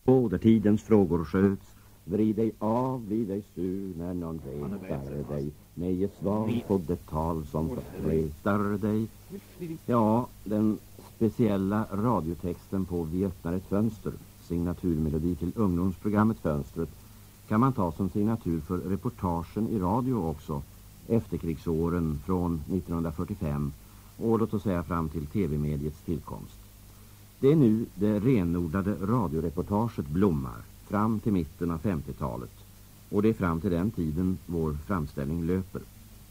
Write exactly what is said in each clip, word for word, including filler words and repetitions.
Och där tidens frågor sköts, vrid dig av vid dig sur när någon retar dig. Nej, ge svar på det tal som retar dig. Ja, den speciella radiotexten på Vi öppnar ett fönster, signaturmelodi till ungdomsprogrammet Fönstret, kan man ta som signatur för reportagen i radio också, efterkrigsåren från nittonhundrafyrtiofem och låt oss säga fram till tv-mediets tillkomst. Det är nu det renodlade radioreportaget blommar fram till mitten av femtiotalet, och det är fram till den tiden vår framställning löper.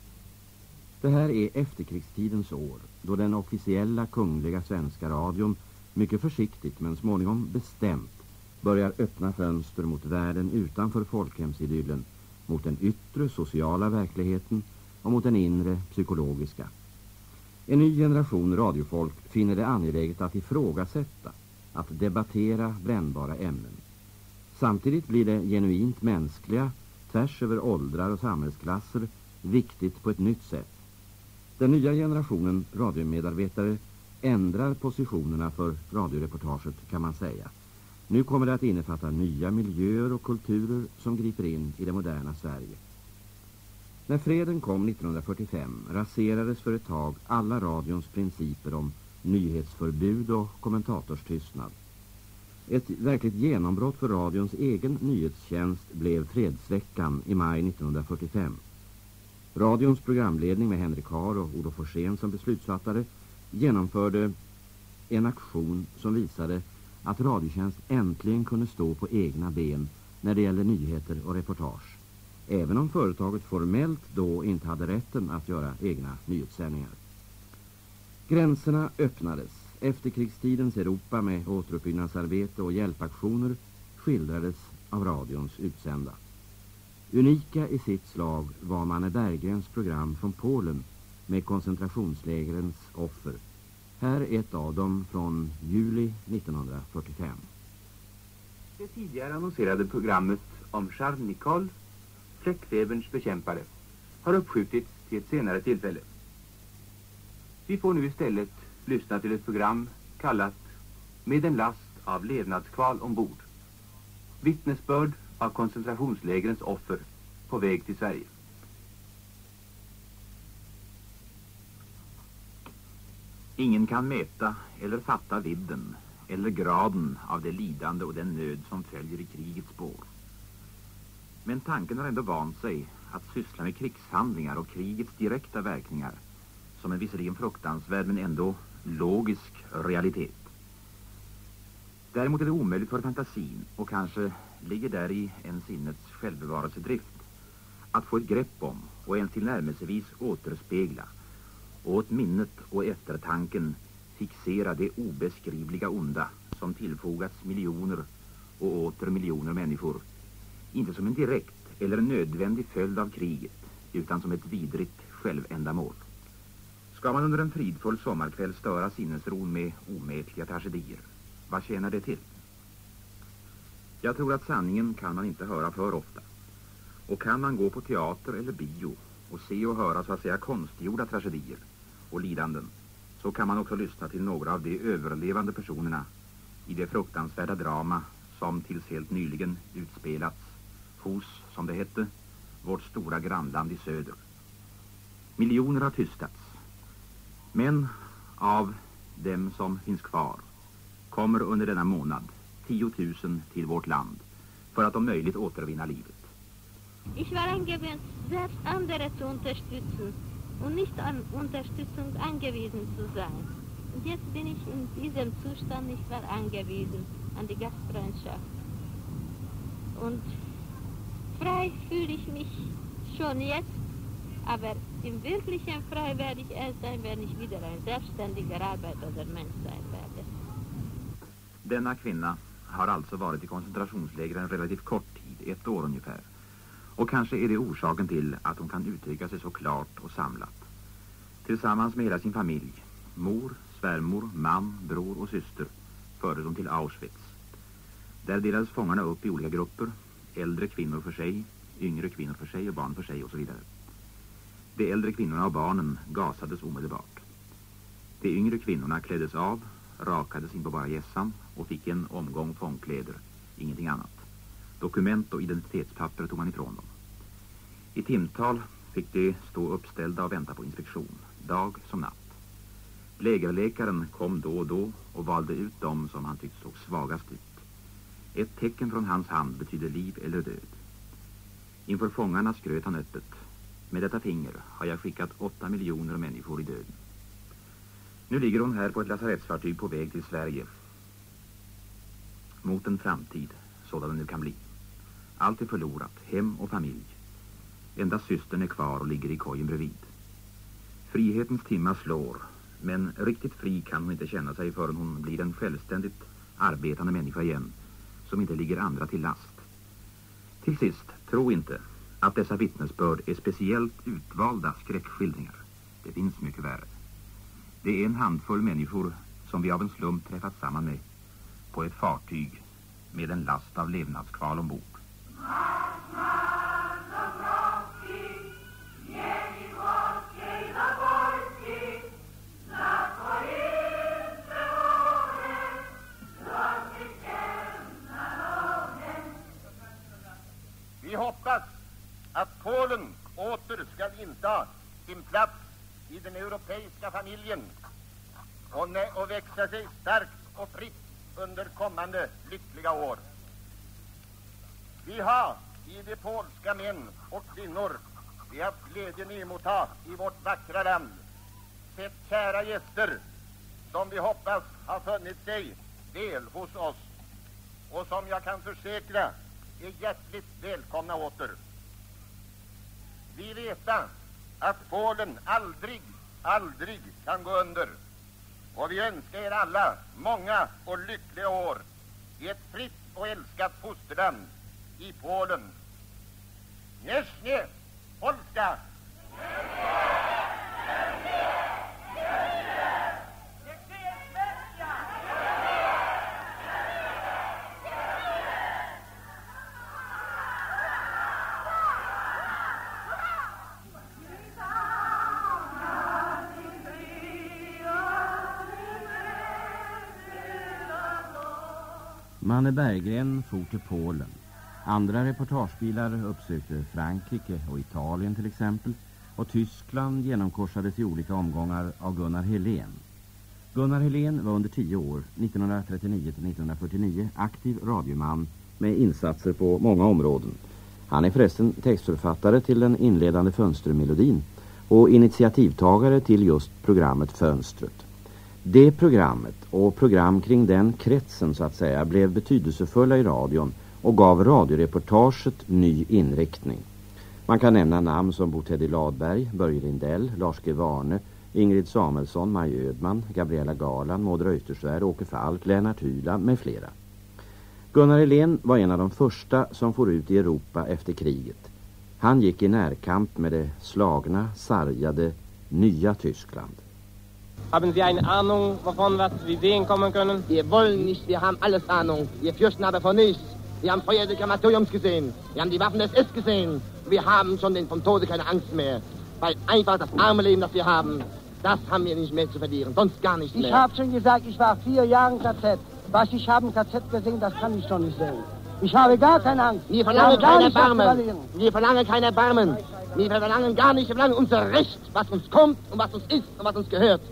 Det här är efterkrigstidens år, då den officiella kungliga svenska radion mycket försiktigt men småningom bestämt börjar öppna fönster mot världen utanför folkhemsidyllen, mot den yttre sociala verkligheten och mot den inre psykologiska. En ny generation radiofolk finner det angeläget att ifrågasätta, att debattera brännbara ämnen. Samtidigt blir det genuint mänskliga, tvärs över åldrar och samhällsklasser, viktigt på ett nytt sätt. Den nya generationen radiomedarbetare ändrar positionerna för radioreportaget, kan man säga. Nu kommer det att innefatta nya miljöer och kulturer som griper in i det moderna Sverige. När freden kom nittonhundrafyrtiofem raserades för ett tag alla radions principer om nyhetsförbud och kommentatorstystnad. Ett verkligt genombrott för radions egen nyhetstjänst blev Fredsveckan i maj nittonhundrafyrtiofem. Radions programledning med Henrik Haar och Olof Forsén som beslutsfattare genomförde en aktion som visade att radiotjänst äntligen kunde stå på egna ben när det gäller nyheter och reportage, även om företaget formellt då inte hade rätten att göra egna nyhetssändningar. Gränserna öppnades. Efterkrigstidens Europa med återuppbyggnadsarbete och hjälpaktioner skildrades av radions utsända. Unika i sitt slag var Manne Berggrens program från Polen med koncentrationslägerens offer. Här är ett av dem från juli nittonhundrafyrtiofem. Det tidigare annonserade programmet om Charles Nicole, fläckfeberns bekämpare, har uppskjutits till ett senare tillfälle. Vi får nu istället lyssna till ett program kallat Med en last av levnadskval ombord. Vittnesbörd av koncentrationslägerens offer på väg till Sverige. Ingen kan mäta eller fatta vidden eller graden av det lidande och den nöd som följer i krigets spår. Men tanken har ändå vant sig att syssla med krigshandlingar och krigets direkta verkningar som en visserligen fruktansvärd men ändå logisk realitet. Däremot är det omöjligt för fantasin, och kanske ligger där i en sinnets självbevarelsedrift, att få ett grepp om och ens tillnärmelsevis återspegla och åt minnet och eftertanken fixera det obeskrivliga onda som tillfogats miljoner och åter miljoner människor, inte som en direkt eller nödvändig följd av kriget, utan som ett vidrigt självändamål. Ska man under en fridfull sommarkväll störa sinnesron med omätliga tragedier, vad tjänar det till? Jag tror att sanningen kan man inte höra för ofta. Och kan man gå på teater eller bio och se och höra så att säga konstgjorda tragedier och lidanden, så kan man också lyssna till några av de överlevande personerna i det fruktansvärda drama som tills helt nyligen utspelats hos, som det hette, vårt stora grannland i söder. Miljoner har tystats, men av dem som finns kvar kommer under denna månad tiotusen till vårt land för att om möjligt återvinna livet. Ich war angewöhnt, selbst andere zu unterstützen und nicht an Unterstützung angewiesen zu sein. Und jetzt bin ich in diesem Zustand nicht mehr angewiesen an die Gastfreundschaft. Und frei fühle ich mich schon jetzt, aber im wirklichen frei werde ich erst sein, wenn ich wieder ein selbstständiger Arbeiter oder Mensch sein werde. Denna kvinna har alltså varit i koncentrationslägren relativt kort tid, ett år ungefär. Och kanske är det orsaken till att hon kan uttrycka sig så klart och samlat. Tillsammans med hela sin familj, mor, svärmor, man, bror och syster, förde de till Auschwitz. Där delades fångarna upp i olika grupper, äldre kvinnor för sig, yngre kvinnor för sig och barn för sig och så vidare. De äldre kvinnorna och barnen gasades omedelbart. De yngre kvinnorna kläddes av, rakades in på bara gässan och fick en omgång fångkläder ingenting annat. Dokument och identitetspapper tog man ifrån dem. I timtal fick de stå uppställda och vänta på inspektion, dag som natt. Lägerläkaren kom då och då och valde ut dem som han tyckte såg svagast ut. Ett tecken från hans hand betyder liv eller död. Inför fångarna skröt han öppet. Med detta finger har jag skickat åtta miljoner människor i döden. Nu ligger hon här på ett lasarettsfartyg på väg till Sverige. Mot en framtid, sådan den nu kan bli. Allt är förlorat, hem och familj. Endast systern är kvar och ligger i kojen bredvid. Frihetens timma slår, men riktigt fri kan hon inte känna sig förrän hon blir en självständigt arbetande människa igen, som inte ligger andra till last. Till sist, tro inte att dessa vittnesbörd är speciellt utvalda skräckskildringar. Det finns mycket värre. Det är en handfull människor som vi av en slump träffat samman med på ett fartyg med en last av levnadskval ombord. Vi hoppas att Polen åter ska inta sin plats i den europeiska familjen och, och växa sig starkt och fritt under kommande lyckliga år. Vi har i de polska män och kvinnor vi haft glädjen emotta i vårt vackra land sett kära gäster som vi hoppas har funnit sig väl hos oss och som jag kan försäkra är hjärtligt välkomna åter. Vi vet att Polen aldrig, aldrig kan gå under och vi önskar er alla många och lyckliga år i ett fritt och älskat fosterland i Polen. Nieśnie Polska! Manne Berggren for till Polen. Andra reportagebilar uppsökte Frankrike och Italien till exempel, och Tyskland genomkorsades i olika omgångar av Gunnar Helén. Gunnar Helén var under tio år, nittonhundratrettionio till nittonhundrafyrtionio, aktiv radioman med insatser på många områden. Han är förresten textförfattare till den inledande Fönstermelodin och initiativtagare till just programmet Fönstret. Det programmet och program kring den kretsen så att säga blev betydelsefulla i radion och gav radioreportaget ny inriktning. Man kan nämna namn som Bo Teddy Ladberg, Börje Lindell, Lars G. Warne, Ingrid Samuelsson, Maj Ödman, Gabriella Garland, Maud Reuterswärd, Åke Falk, Lennart Hyland med flera. Gunnar Helén var en av de första som for ut i Europa efter kriget. Han gick i närkamp med det slagna, sargade, nya Tyskland. Haben Sie eine Ahnung, wovon was wir sehen kommen können? Wir wollen nicht, wir haben alles Ahnung. Wir fürchten aber vor nichts. Wir haben Feuer des Krematoriums gesehen. Wir haben die Waffen des S gesehen. Wir haben schon den vom Tode keine Angst mehr. Weil einfach das arme Leben, das wir haben, das haben wir nicht mehr zu verlieren. Sonst gar nicht mehr. Ich habe schon gesagt, ich war vier Jahre im K Z. Was ich habe im K Z gesehen, das kann ich schon nicht sehen. Ich habe gar keine Angst. Wir verlangen kein Erbarmen. Wir verlangen kein Erbarmen. Wir verlangen gar nicht, wir verlangen unser Recht, was uns kommt und was uns ist und was uns gehört.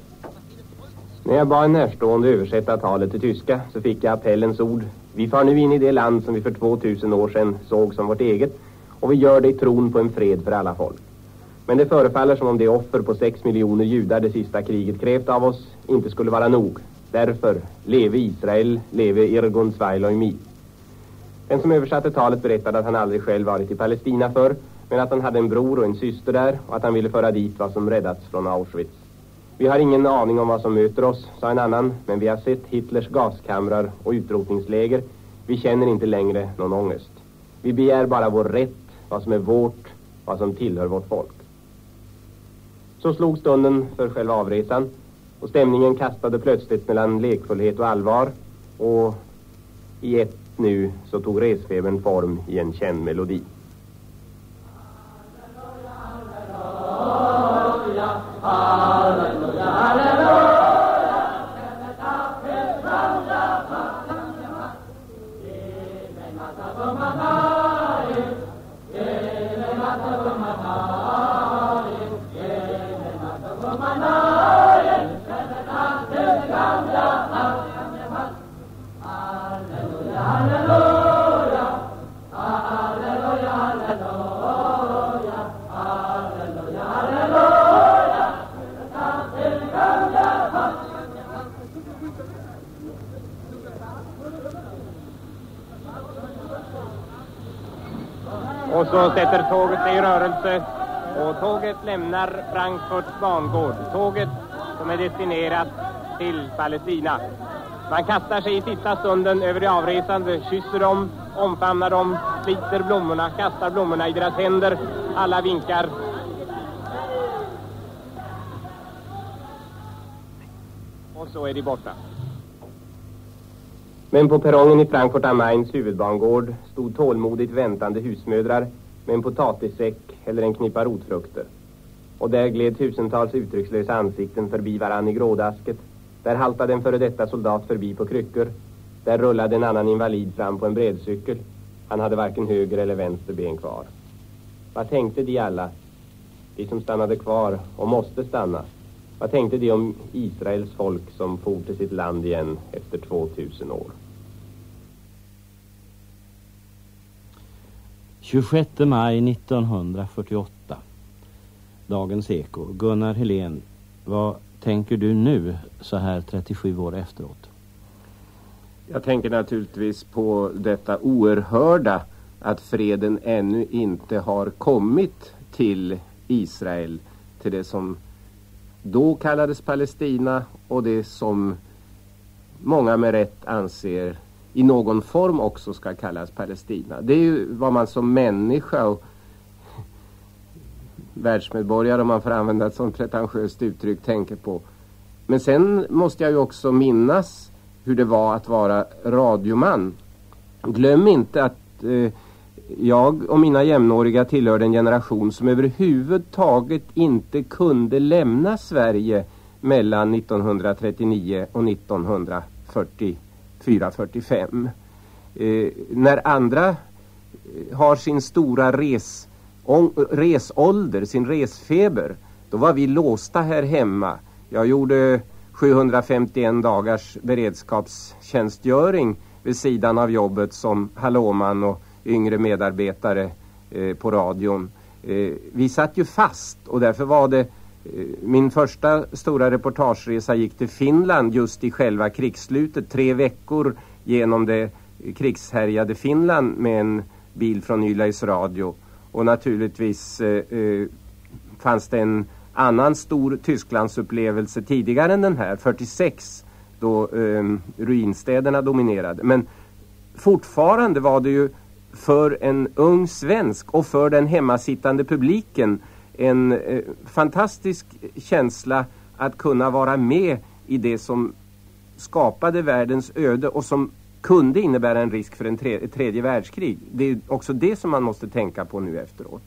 När jag bad en närstående översätta talet till tyska så fick jag appellens ord. Vi far nu in i det land som vi för tvåtusen år sedan såg som vårt eget, och vi gör det i tron på en fred för alla folk. Men det förefaller som om det offer på sex miljoner judar det sista kriget krävt av oss inte skulle vara nog. Därför, leve Israel, leve Irgun Svailoimi. Den som översatte talet berättade att han aldrig själv varit i Palestina för, men att han hade en bror och en syster där och att han ville föra dit vad som räddats från Auschwitz. Vi har ingen aning om vad som möter oss, sa en annan, men vi har sett Hitlers gaskamrar och utrotningsläger. Vi känner inte längre någon ångest. Vi begär bara vår rätt, vad som är vårt, vad som tillhör vårt folk. Så slog stunden för själva avresan, och stämningen kastade plötsligt mellan lekfullhet och allvar, och i ett nu så tog resfebern form i en känd melodi. Och så sätter tåget sig i rörelse och tåget lämnar Frankfurts bangård. Tåget som är destinerat till Palestina. Man kastar sig i sista stunden över de avresande, kysser dem, omfamnar dem, sliter blommorna, kastar blommorna i deras händer. Alla vinkar. Och så är de borta. Men på perrongen i Frankfurt am Mains huvudbangård stod tålmodigt väntande husmödrar med en potatissäck eller en knippa rotfrukter. Och där gled tusentals uttryckslösa ansikten förbi varann i grådasket. Där haltade en före detta soldat förbi på kryckor. Där rullade en annan invalid fram på en bredcykel. Han hade varken höger eller vänster ben kvar. Vad tänkte de alla? De som stannade kvar och måste stanna. Vad tänkte de om Israels folk som for till sitt land igen efter tvåtusen år? tjugosjätte maj nittonhundrafyrtioåtta. Dagens Eko. Gunnar Helén, vad tänker du nu så här trettiosju år efteråt? Jag tänker naturligtvis på detta oerhörda att freden ännu inte har kommit till Israel, till det som då kallades Palestina och det som många med rätt anser i någon form också ska kallas Palestina. Det är ju vad man som människa och världsmedborgare, om man får använda ett sånt pretentiöst uttryck, tänker på. Men sen måste jag ju också minnas hur det var att vara radioman. Glöm inte att eh, jag och mina jämnåriga tillhörde en generation som överhuvudtaget inte kunde lämna Sverige mellan nittonhundratrettionio och nittonhundrafyrtiofyra fyrtiofem. Eh, när andra har sin stora res, on, resålder, sin resfeber, då var vi låsta här hemma. Jag gjorde sjuhundrafemtioen dagars beredskapstjänstgöring vid sidan av jobbet som hallåman och yngre medarbetare eh, på radion. Eh, vi satt ju fast och därför var det eh, min första stora reportageresa gick till Finland just i själva krigsslutet. Tre veckor genom det krigshärjade Finland med en bil från Ylais Radio. Och naturligtvis eh, eh, fanns det en annan stor Tysklandsupplevelse tidigare än den här, fyrtiosex, då eh, ruinstäderna dominerade. Men fortfarande var det ju för en ung svensk och för den hemmasittande publiken en eh, fantastisk känsla att kunna vara med i det som skapade världens öde och som kunde innebära en risk för en tre- tredje världskrig. Det är också det som man måste tänka på nu efteråt.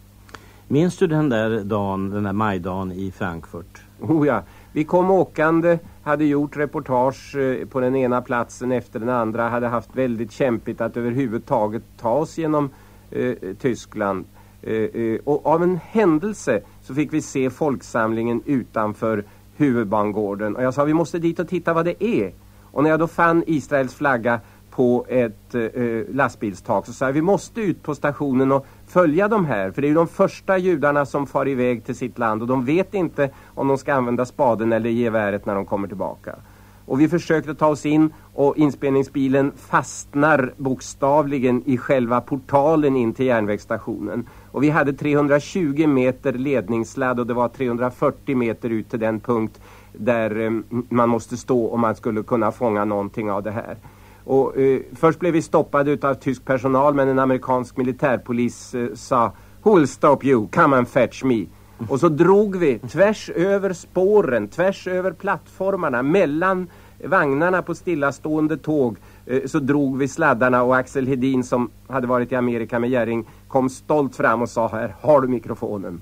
Minns du den där dagen, den där majdagen i Frankfurt? Oh ja, vi kom åkande, hade gjort reportage på den ena platsen efter den andra, hade haft väldigt kämpigt att överhuvudtaget ta oss genom eh, Tyskland. Eh, eh, och av en händelse så fick vi se folksamlingen utanför huvudbangården. Och jag sa, vi måste dit och titta vad det är. Och när jag då fann Israels flagga på ett eh, lastbilstak så sa jag, vi måste ut på stationen och följa de här. För det är ju de första judarna som far iväg till sitt land och de vet inte om de ska använda spaden eller geväret när de kommer tillbaka. Och vi försökte ta oss in och inspelningsbilen fastnar bokstavligen i själva portalen in till järnvägsstationen. Och vi hade trehundratjugo meter ledningssladd och det var trehundrafyrtio meter ut till den punkt där eh, man måste stå om man skulle kunna fånga någonting av det här. Och eh, först blev vi stoppade av tysk personal, men en amerikansk militärpolis eh, sa, who will stop you, come and fetch me. Och så drog vi tvärs över spåren, tvärs över plattformarna, mellan vagnarna på stillastående tåg, eh, så drog vi sladdarna och Axel Hedin som hade varit i Amerika med Gäring kom stolt fram och sa, här har du mikrofonen.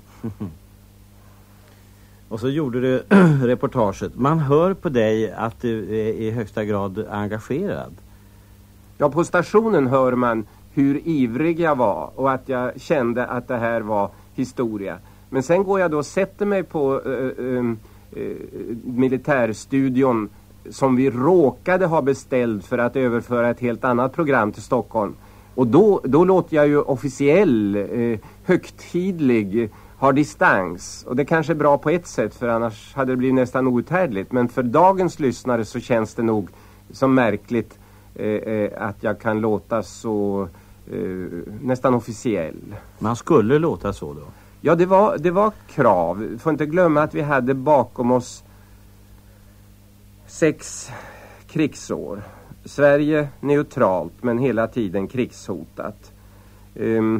Och så gjorde du reportaget. Man hör på dig att du är i högsta grad engagerad. Ja, på stationen hör man hur ivrig jag var och att jag kände att det här var historia. Men sen går jag då och sätter mig på äh, äh, äh, militärstudion som vi råkade ha beställt för att överföra ett helt annat program till Stockholm. Och då, då låter jag ju officiell, eh, högtidlig, har distans. Och det kanske är bra på ett sätt, för annars hade det blivit nästan outhärdligt. Men för dagens lyssnare så känns det nog som märkligt eh, att jag kan låta så eh, nästan officiell. Man skulle låta så då? Ja, det var, det var krav. Får inte glömma att vi hade bakom oss sex krigsår. Sverige neutralt men hela tiden krigshotat. Um,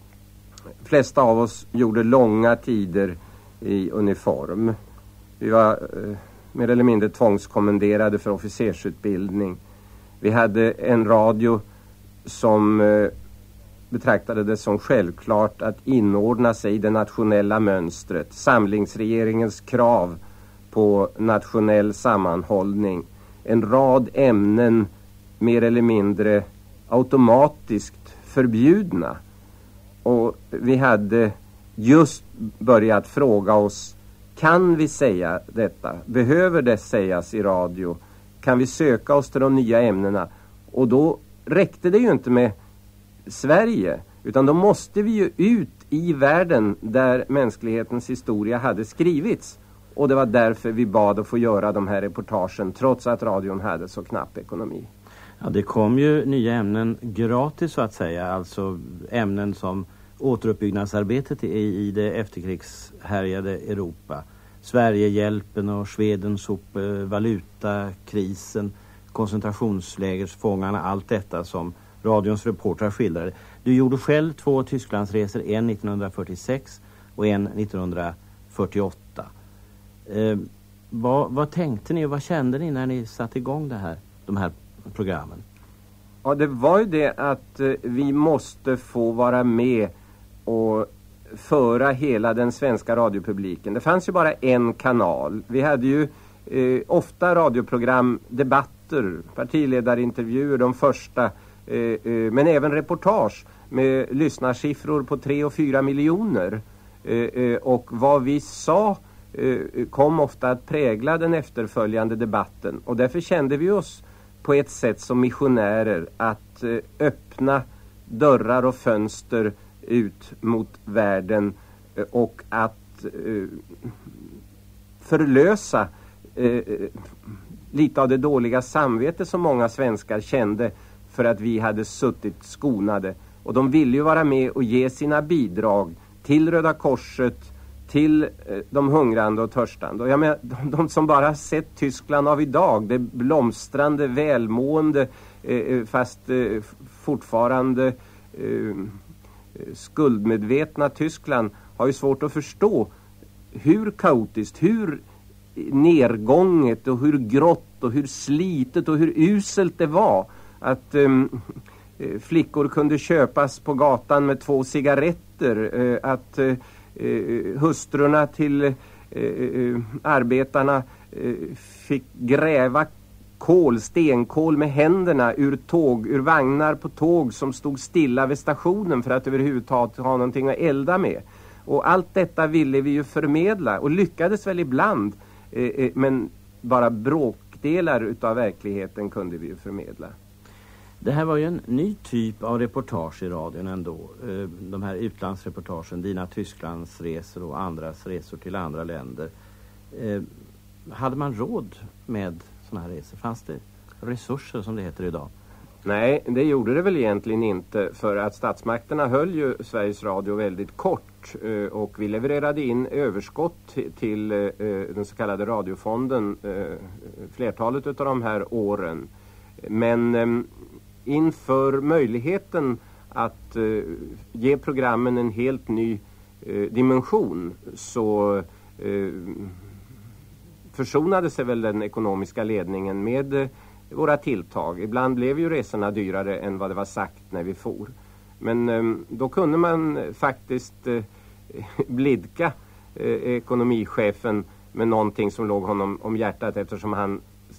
flesta av oss gjorde långa tider i uniform. Vi var uh, mer eller mindre tvångskommenderade för officersutbildning. Vi hade en radio som uh, betraktade det som självklart att inordna sig i det nationella mönstret. Samlingsregeringens krav på nationell sammanhållning. En rad ämnen mer eller mindre automatiskt förbjudna. Och vi hade just börjat fråga oss, kan vi säga detta? Behöver det sägas i radio? Kan vi söka oss till de nya ämnena? Och då räckte det ju inte med Sverige, utan då måste vi ju ut i världen där mänsklighetens historia hade skrivits. Och det var därför vi bad att få göra de här reportagen, trots att radion hade så knapp ekonomi. Ja, det kom ju nya ämnen gratis så att säga, alltså ämnen som återuppbyggnadsarbetet i, i det efterkrigshärjade Europa. Sverigehjälpen och Svedens hop, valutakrisen, koncentrationslägersfångarna, allt detta som radions reportrar skildrade. Du gjorde själv två Tysklandsresor, en nittonhundrafyrtiosex och en nittonhundrafyrtioåtta. Eh, vad, vad tänkte ni och vad kände ni när ni satte igång det här, de här programmen? Ja, det var ju det att eh, vi måste få vara med och föra hela den svenska radiopubliken. Det fanns ju bara en kanal. Vi hade ju eh, ofta radioprogram, debatter, partiledarintervjuer, de första, eh, eh, men även reportage med lyssnarsiffror på tre och fyra miljoner. Eh, eh, och vad vi sa kom ofta att prägla den efterföljande debatten. Och därför kände vi oss på ett sätt som missionärer att öppna dörrar och fönster ut mot världen och att förlösa lite av det dåliga samvete som många svenskar kände för att vi hade suttit skonade. Och de ville ju vara med och ge sina bidrag till Röda Korset, till de hungrande och törstande. Och jag menar, de, de som bara sett Tyskland av idag, det blomstrande, välmående, eh, fast eh, fortfarande eh, skuldmedvetna Tyskland, har ju svårt att förstå hur kaotiskt, hur nergånget och hur grått och hur slitet och hur uselt det var att eh, flickor kunde köpas på gatan med två cigaretter, eh, att eh, Uh, hustrurna till uh, uh, arbetarna uh, fick gräva kol, stenkol med händerna ur tåg, ur vagnar på tåg som stod stilla vid stationen för att överhuvudtaget ha någonting att elda med. Och allt detta ville vi ju förmedla och lyckades väl ibland, uh, uh, men bara bråkdelar utav verkligheten kunde vi ju förmedla. Det här var ju en ny typ av reportage i radion ändå. De här utlandsreportagen, dina Tysklandsresor och andras resor till andra länder. Hade man råd med såna här resor? Fanns det resurser som det heter idag? Nej, det gjorde det väl egentligen inte, för att statsmakterna höll ju Sveriges Radio väldigt kort och vi levererade in överskott till den så kallade radiofonden flertalet av de här åren. Men inför möjligheten att uh, ge programmen en helt ny uh, dimension så uh, försonade sig väl den ekonomiska ledningen med uh, våra tilltag. Ibland blev ju resorna dyrare än vad det var sagt när vi for. Men um, då kunde man faktiskt uh, blidka uh, ekonomichefen med någonting som låg honom om hjärtat, eftersom han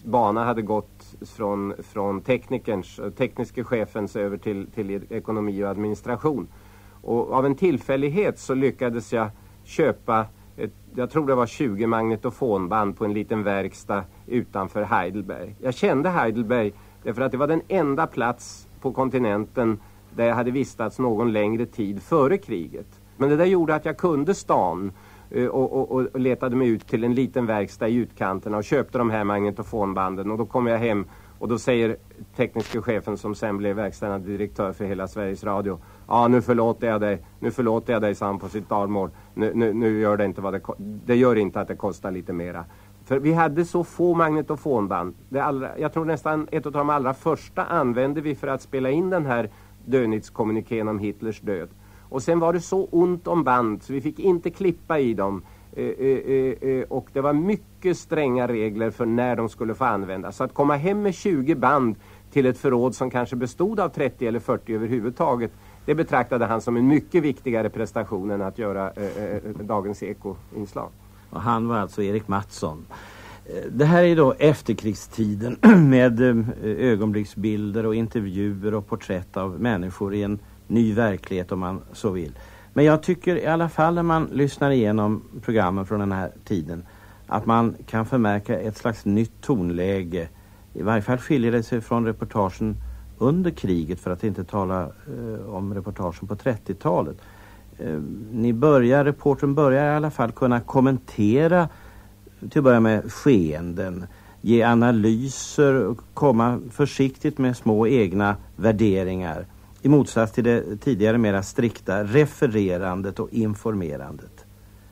bana hade gått från, från teknikerns, tekniska chefens över till, till ekonomi och administration. Och av en tillfällighet så lyckades jag köpa ett, jag tror det var tjugo magnetofonband på en liten verkstad utanför Heidelberg. Jag kände Heidelberg därför att det var den enda plats på kontinenten där jag hade vistats någon längre tid före kriget. Men det där gjorde att jag kunde stan och, och, och letade mig ut till en liten verkstad i utkanterna och köpte de här magnetofonbanden. Och då kom jag hem och då säger tekniska chefen som sen blev verkställande direktör för hela Sveriges Radio: ja, nu förlåter jag dig, nu förlåter jag dig, sa han på sitt dalmål. Nu, nu, nu gör det inte vad det, det gör inte att det kostar lite mera. För vi hade så få magnetofonband. Det allra, jag tror nästan ett av de allra första använde vi för att spela in den här dödnitskommunikén om Hitlers död. Och sen var det så ont om band så vi fick inte klippa i dem. Eh, eh, eh, och det var mycket stränga regler för när de skulle få användas. Så att komma hem med tjugo band till ett förråd som kanske bestod av trettio eller fyrtio överhuvudtaget, det betraktade han som en mycket viktigare prestation än att göra eh, eh, dagens Eko-inslag. Och han var alltså Erik Mattsson. Det här är då efterkrigstiden med ögonblicksbilder och intervjuer och porträtt av människor i en ny verklighet om man så vill. Men jag tycker i alla fall när man lyssnar igenom programmen från den här tiden att man kan förmärka ett slags nytt tonläge. I varje fall skiljer det sig från reportagen under kriget, för att inte tala eh, om reportagen på trettiotalet. Eh, ni börjar, reportern börjar i alla fall kunna kommentera till att börja med skeenden, ge analyser och komma försiktigt med små egna värderingar. I motsats till det tidigare mera strikta refererandet och informerandet.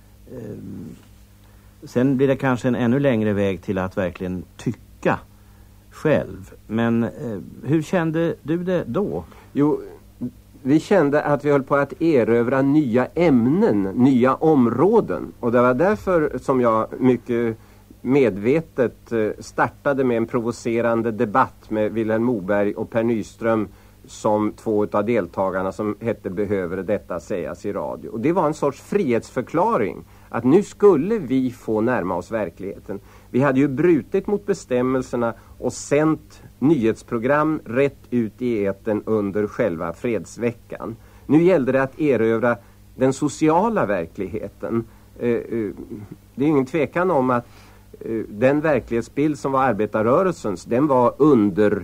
Sen blir det kanske en ännu längre väg till att verkligen tycka själv. Men hur kände du det då? Jo, vi kände att vi höll på att erövra nya ämnen, nya områden. Och det var därför som jag mycket medvetet startade med en provocerande debatt med Vilhelm Moberg och Per Nyström som två av deltagarna som hette Behöver detta sägas i radio. Och det var en sorts frihetsförklaring att nu skulle vi få närma oss verkligheten. Vi hade ju brutit mot bestämmelserna och sänt nyhetsprogram rätt ut i etern under själva fredsveckan. Nu gällde det att erövra den sociala verkligheten. Det är ingen tvekan om att den verklighetsbild som var arbetarrörelsens, den var under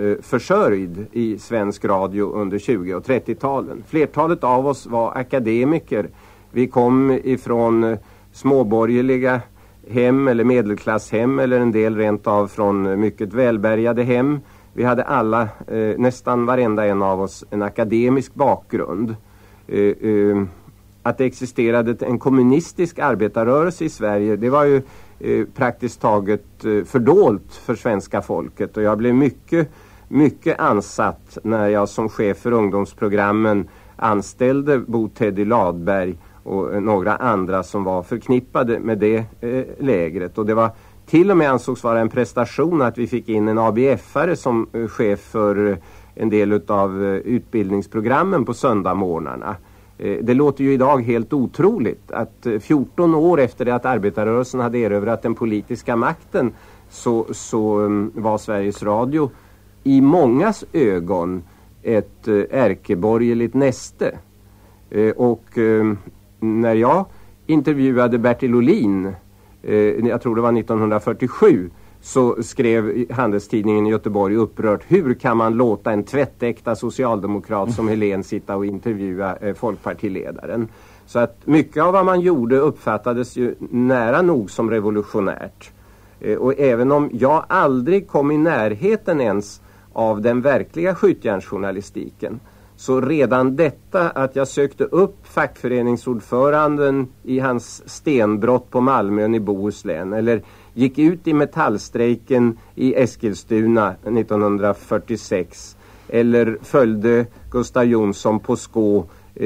försörjd i svensk radio under tjugo- och trettio-talen. Flertalet av oss var akademiker. Vi kom ifrån småborgerliga hem eller medelklasshem eller en del rent av från mycket välbärgade hem. Vi hade alla, eh, nästan varenda en av oss, en akademisk bakgrund. Eh, eh, att det existerade en kommunistisk arbetarrörelse i Sverige, det var ju eh, praktiskt taget eh, fördolt för svenska folket. Och jag blev mycket, mycket ansatt när jag som chef för ungdomsprogrammen anställde Bo Teddy Ladberg och några andra som var förknippade med det eh, lägret. Och det var till och med ansågs vara en prestation att vi fick in en A B F-are som eh, chef för eh, en del av eh, utbildningsprogrammen på söndagmorgnarna. Eh, det låter ju idag helt otroligt att eh, fjorton år efter det att arbetarrörelsen hade erövrat den politiska makten så, så eh, var Sveriges Radio i mångas ögon ett eh, ärkeborgerligt näste. Eh, och eh, när jag intervjuade Bertil Ohlin, eh, jag tror det var nittonhundrafyrtiosju, så skrev Handelstidningen i Göteborg upprört: hur kan man låta en tvättäkta socialdemokrat som Helén sitta och intervjua eh, folkpartiledaren? Så att mycket av vad man gjorde uppfattades ju nära nog som revolutionärt. Eh, och även om jag aldrig kom i närheten ens av den verkliga skjutjärnsjournalistiken, så redan detta att jag sökte upp fackföreningsordföranden i hans stenbrott på Malmön i Bohuslän, eller gick ut i metallstrejken i Eskilstuna nittonhundrafyrtiosex, eller följde Gustav Jonsson på Skå eh,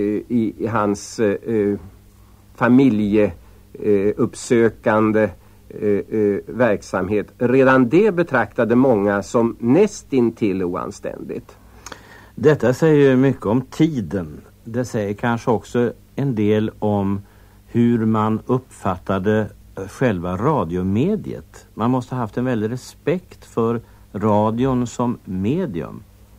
i, i hans eh, familjeuppsökande eh, eh, verksamhet. Redan det betraktade många som nästintill oanständigt. Detta säger ju mycket om tiden. Det säger kanske också en del om hur man uppfattade själva radiomediet. Man måste ha haft en väldig respekt för radion som medium.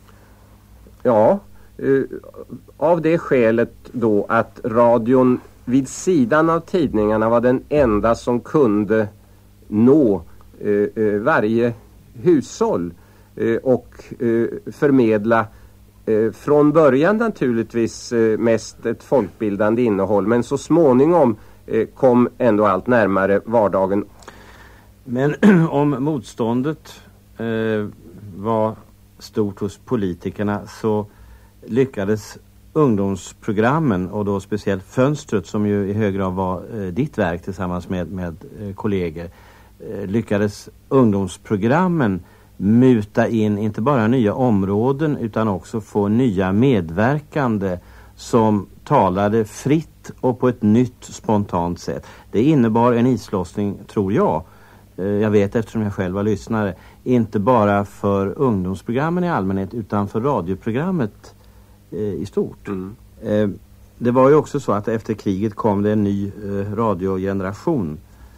Ja, eh, av det skälet då att radion vid sidan av tidningarna var den enda som kunde nå eh, eh, varje hushåll eh, och eh, förmedla eh, från början naturligtvis eh, mest ett folkbildande innehåll, men så småningom eh, kom ändå allt närmare vardagen. Men om motståndet eh, var stort hos politikerna så lyckades ungdomsprogrammen, och då speciellt Fönstret som ju i hög grad var eh, ditt verk tillsammans med, med eh, kollegor, eh, lyckades ungdomsprogrammen muta in inte bara nya områden utan också få nya medverkande som talade fritt och på ett nytt spontant sätt. Det innebar en islossning, tror jag, eh, jag vet eftersom jag själv var lyssnare, inte bara för ungdomsprogrammen i allmänhet utan för radioprogrammet i stort. Mm. Eh, det var ju också så att efter kriget kom det en ny eh, radiogeneration.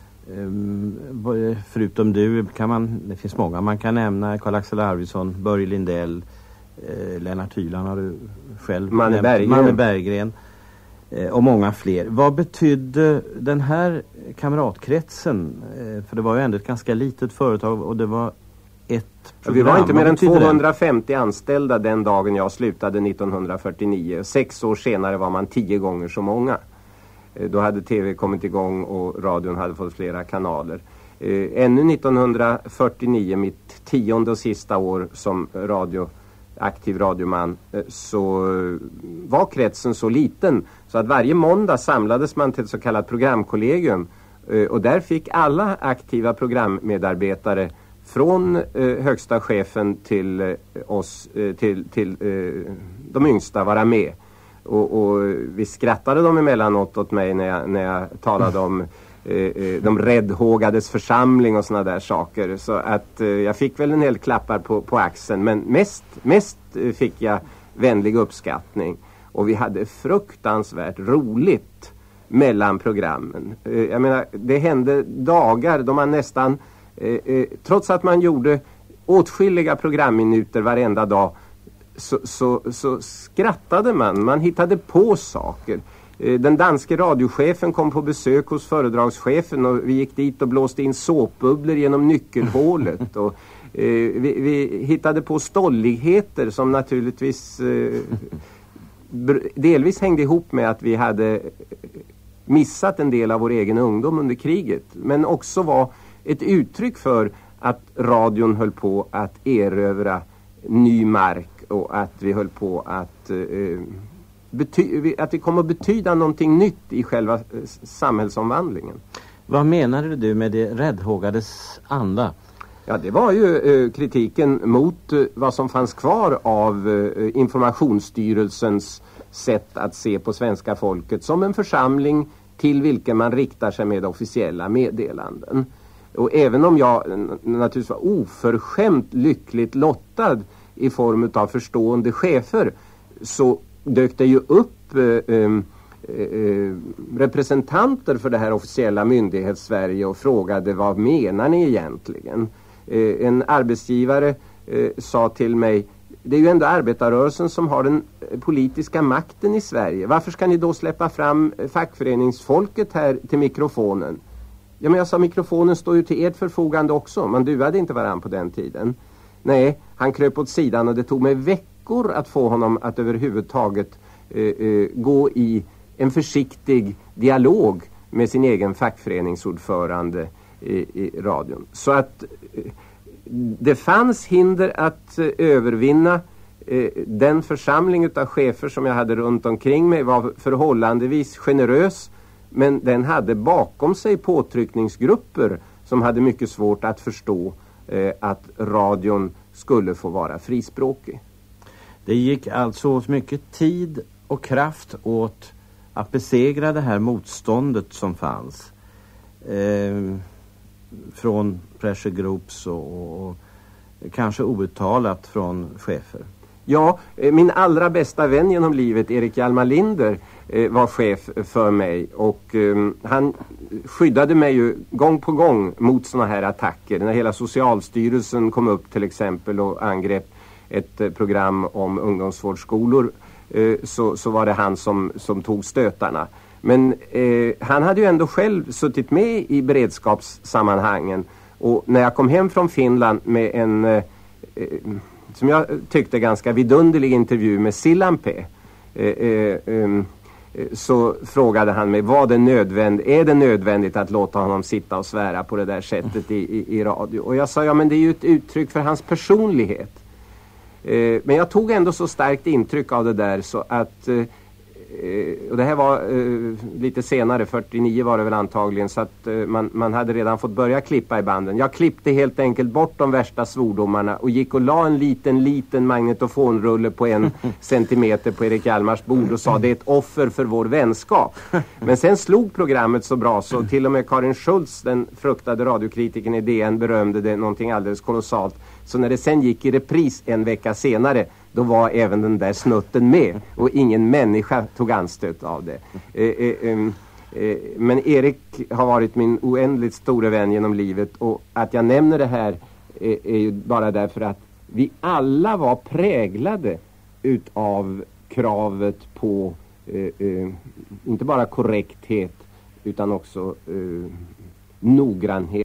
Eh, förutom du kan man, det finns många man kan nämna, Carl-Axel Arvidsson, Börje Lindell, eh, Lennart Hyland har du själv Manne nämnt, Berggren, Manne Berggren eh, och många fler. Vad betydde den här kamratkretsen? Eh, för det var ju ändå ett ganska litet företag och det var ett program. Vi var inte mer än tvåhundrafemtio anställda den dagen jag slutade nittonhundrafyrtionio. Sex år senare var man tio gånger så många. Då hade tv kommit igång och radion hade fått flera kanaler. Ännu nittonhundrafyrtionio, mitt tionde och sista år som radio, aktiv radioman, så var kretsen så liten så att varje måndag samlades man till ett så kallat programkollegium. Och där fick alla aktiva programmedarbetare från eh, högsta chefen till eh, oss, eh, till, till eh, de yngsta vara med. Och, och vi skrattade dem emellanåt åt mig när jag, när jag talade om eh, de räddhågades församling och såna där saker. Så att eh, jag fick väl en hel klappar på, på axeln. Men mest, mest eh, fick jag vänlig uppskattning. Och vi hade fruktansvärt roligt mellan programmen. Eh, jag menar, det hände dagar då man nästan... Eh, eh, trots att man gjorde åtskilliga programminuter varenda dag så, så, så skrattade man. Man hittade på saker. Eh, den danske radiochefen kom på besök hos föredragschefen och vi gick dit och blåste in såpbubblor genom nyckelhålet. och, eh, vi, vi hittade på stolligheter som naturligtvis eh, delvis hängde ihop med att vi hade missat en del av vår egen ungdom under kriget. Men också var ett uttryck för att radion höll på att erövra ny mark och att vi höll på att, eh, bety- att det kommer att betyda någonting nytt i själva eh, samhällsomvandlingen. Vad menade du med det räddhågades anda? Ja, det var ju eh, kritiken mot eh, vad som fanns kvar av eh, informationsstyrelsens sätt att se på svenska folket som en församling till vilken man riktar sig med officiella meddelanden. Och även om jag naturligtvis var oförskämt lyckligt lottad i form av förstående chefer så dök det ju upp eh, eh, representanter för det här officiella myndighets-Sverige och frågade vad menar ni egentligen? Eh, en arbetsgivare eh, sa till mig, det är ju ändå arbetarrörelsen som har den politiska makten i Sverige. Varför ska ni då släppa fram fackföreningsfolket här till mikrofonen? Ja, men jag sa, mikrofonen står ju till ert förfogande också. Man duade inte varann på den tiden. Nej, han kröp åt sidan och det tog mig veckor att få honom att överhuvudtaget eh, eh, gå i en försiktig dialog med sin egen fackföreningsordförande i, i radion. Så att eh, det fanns hinder att eh, övervinna. Eh, den församling av chefer som jag hade runt omkring mig var förhållandevis generös. Men den hade bakom sig påtryckningsgrupper som hade mycket svårt att förstå eh, att radion skulle få vara frispråkig. Det gick alltså mycket tid och kraft åt att besegra det här motståndet som fanns. Eh, från pressure groups och, och kanske outtalat från chefer. Ja, min allra bästa vän genom livet, Erik Hjalmar Linder, var chef för mig, och um, han skyddade mig ju gång på gång mot såna här attacker. När hela Socialstyrelsen kom upp till exempel och angrep ett uh, program om ungdomsvårdsskolor, uh, så, så var det han som, som tog stötarna. Men uh, han hade ju ändå själv suttit med i beredskapssammanhangen, och när jag kom hem från Finland med en uh, uh, som jag tyckte ganska vidunderlig intervju med Sillanpää, uh, uh, um, så frågade han mig, var det nödvändigt, är det nödvändigt att låta honom sitta och svära på det där sättet i, i, i radio? Och jag sa, ja men det är ju ett uttryck för hans personlighet. Eh, men jag tog ändå så starkt intryck av det där så att, eh, och det här var eh, lite senare, fyrtionio var det väl antagligen, så att eh, man, man hade redan fått börja klippa i banden. Jag klippte helt enkelt bort de värsta svordomarna och gick och la en liten, liten magnetofonrulle på en centimeter på Erik Hjalmars bord och sa, det är ett offer för vår vänskap. Men sen slog programmet så bra så till och med Karin Schultz, den fruktade radiokritiken i D N, berömde det någonting alldeles kolossalt. Så när det sen gick i repris en vecka senare, då var även den där snutten med och ingen människa tog anstöt av det. Eh, eh, eh, men Erik har varit min oändligt stora vän genom livet, och att jag nämner det här är, är ju bara därför att vi alla var präglade utav kravet på eh, eh, inte bara korrekthet utan också eh, noggrannhet.